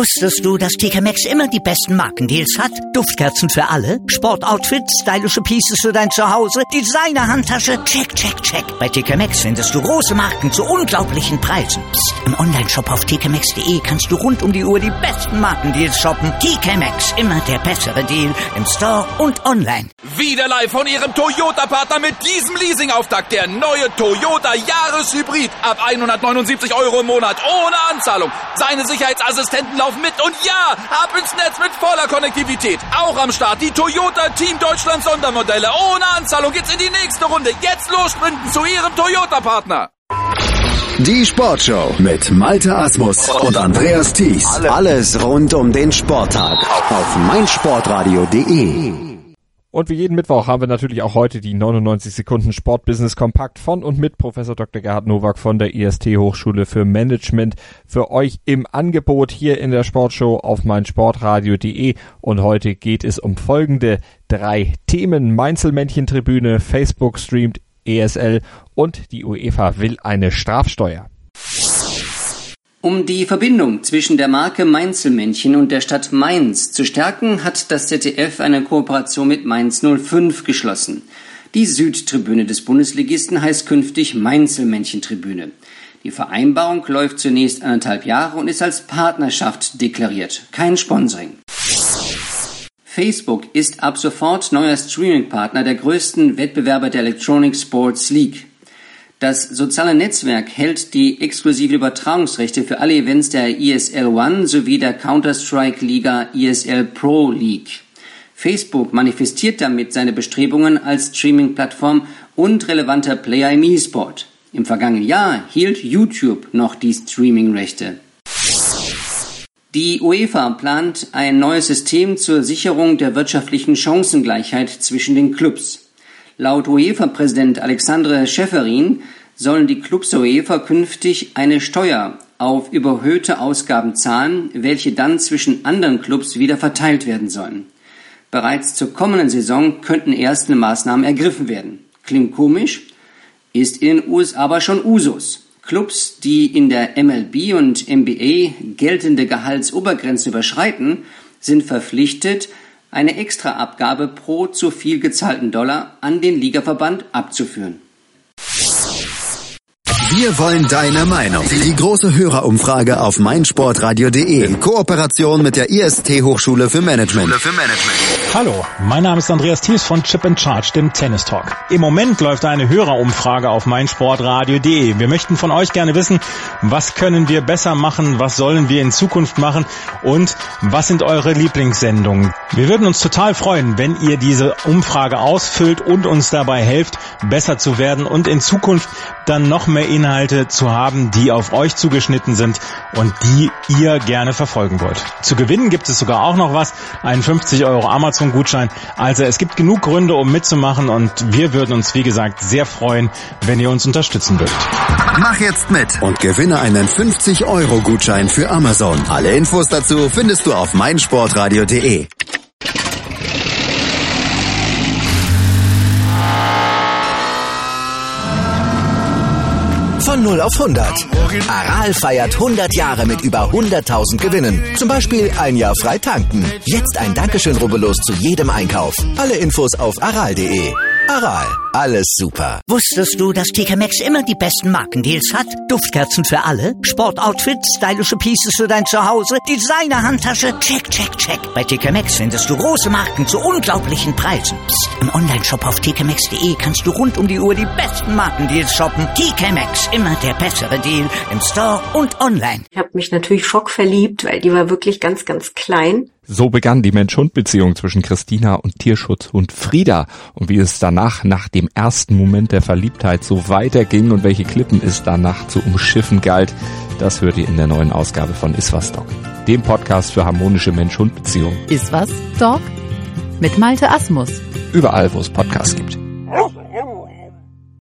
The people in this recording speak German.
Wusstest du, dass TK Maxx immer die besten Markendeals hat? Duftkerzen für alle, Sportoutfits, stylische Pieces für dein Zuhause, Designer-Handtasche, check, check, check. Bei TK Maxx findest du große Marken zu unglaublichen Preisen. Psst. Im Onlineshop auf tkmaxx.de kannst du rund um die Uhr die besten Markendeals shoppen. TK Maxx, immer der bessere Deal im Store und online. Wieder live von Ihrem Toyota-Partner mit diesem Leasing-Auftakt. Der neue Toyota Jahreshybrid. Ab 179 € im Monat. Ohne Anzahlung. Seine Sicherheitsassistenten laufen mit. Und ja, ab ins Netz mit voller Konnektivität. Auch am Start die Toyota Team Deutschland Sondermodelle. Ohne Anzahlung geht's in die nächste Runde. Jetzt los sprinten zu Ihrem Toyota-Partner. Die Sportshow mit Malte Asmus und Andreas Thies. Alles rund um den Sporttag auf meinsportradio.de. Und wie jeden Mittwoch haben wir natürlich auch heute die 99 Sekunden Sportbusiness Kompakt von und mit Professor Dr. Gerhard Nowak von der IST Hochschule für Management für euch im Angebot hier in der Sportshow auf meinsportradio.de. Und heute geht es um folgende 3 Themen: Mainzelmännchen-Tribüne, Facebook streamt ESL und die UEFA will eine Strafsteuer. Um die Verbindung zwischen der Marke Mainzelmännchen und der Stadt Mainz zu stärken, hat das ZDF eine Kooperation mit Mainz 05 geschlossen. Die Südtribüne des Bundesligisten heißt künftig Mainzelmännchen-Tribüne. Die Vereinbarung läuft zunächst 1,5 Jahre und ist als Partnerschaft deklariert, kein Sponsoring. Facebook ist ab sofort neuer Streaming-Partner der größten Wettbewerber der Electronic Sports League. Das soziale Netzwerk hält die exklusiven Übertragungsrechte für alle Events der ESL One sowie der Counter-Strike-Liga ESL Pro League. Facebook manifestiert damit seine Bestrebungen als Streaming-Plattform und relevanter Player im E-Sport. Im vergangenen Jahr hielt YouTube noch die Streaming-Rechte. Die UEFA plant ein neues System zur Sicherung der wirtschaftlichen Chancengleichheit zwischen den Clubs. Laut UEFA-Präsident Alexandre Schäferin sollen die Clubs der UEFA künftig eine Steuer auf überhöhte Ausgaben zahlen, welche dann zwischen anderen Clubs wieder verteilt werden sollen. Bereits zur kommenden Saison könnten erste Maßnahmen ergriffen werden. Klingt komisch, ist in den USA aber schon Usus. Clubs, die in der MLB und NBA geltende Gehaltsobergrenze überschreiten, sind verpflichtet, eine Extraabgabe pro zu viel gezahlten Dollar an den Ligaverband abzuführen. Wir wollen deine Meinung. Die große Hörerumfrage auf meinsportradio.de in Kooperation mit der IST Hochschule für Management. Hallo, mein Name ist Andreas Thies von Chip & Charge, dem Tennis Talk. Im Moment läuft eine Hörerumfrage auf meinsportradio.de. Wir möchten von euch gerne wissen, was können wir besser machen, was sollen wir in Zukunft machen und was sind eure Lieblingssendungen. Wir würden uns total freuen, wenn ihr diese Umfrage ausfüllt und uns dabei helft, besser zu werden und in Zukunft dann noch mehr Inhalte zu haben, die auf euch zugeschnitten sind und die ihr gerne verfolgen wollt. Zu gewinnen gibt es sogar auch noch was, einen 50 € Amazon-Gutschein. Also es gibt genug Gründe, um mitzumachen und wir würden uns, wie gesagt, sehr freuen, wenn ihr uns unterstützen würdet. Mach jetzt mit und gewinne einen 50 € Gutschein für Amazon. Alle Infos dazu findest du auf meinsportradio.de. Von 0 auf 100. Aral feiert 100 Jahre mit über 100.000 Gewinnen. Zum Beispiel 1 Jahr frei tanken. Jetzt ein Dankeschön, rubbellos zu jedem Einkauf. Alle Infos auf aral.de. Aral, alles super. Wusstest du, dass TK Maxx immer die besten Markendeals hat? Duftkerzen für alle, Sportoutfits, stylische Pieces für dein Zuhause, Designer-Handtasche, check, check, check. Bei TK Maxx findest du große Marken zu unglaublichen Preisen. Psst. Im Onlineshop auf tkmaxx.de kannst du rund um die Uhr die besten Markendeals shoppen. TK Maxx, immer der bessere Deal im Store und online. Ich habe mich natürlich schockverliebt, weil die war wirklich ganz, ganz klein. So begann die Mensch-Hund-Beziehung zwischen Christina und Tierschutzhund Frieda. Und wie es danach, nach dem ersten Moment der Verliebtheit, so weiterging und welche Klippen es danach zu umschiffen galt, das hört ihr in der neuen Ausgabe von Iswas Dog, dem Podcast für harmonische Mensch-Hund-Beziehungen. Iswas Dog mit Malte Asmus. Überall, wo es Podcasts gibt.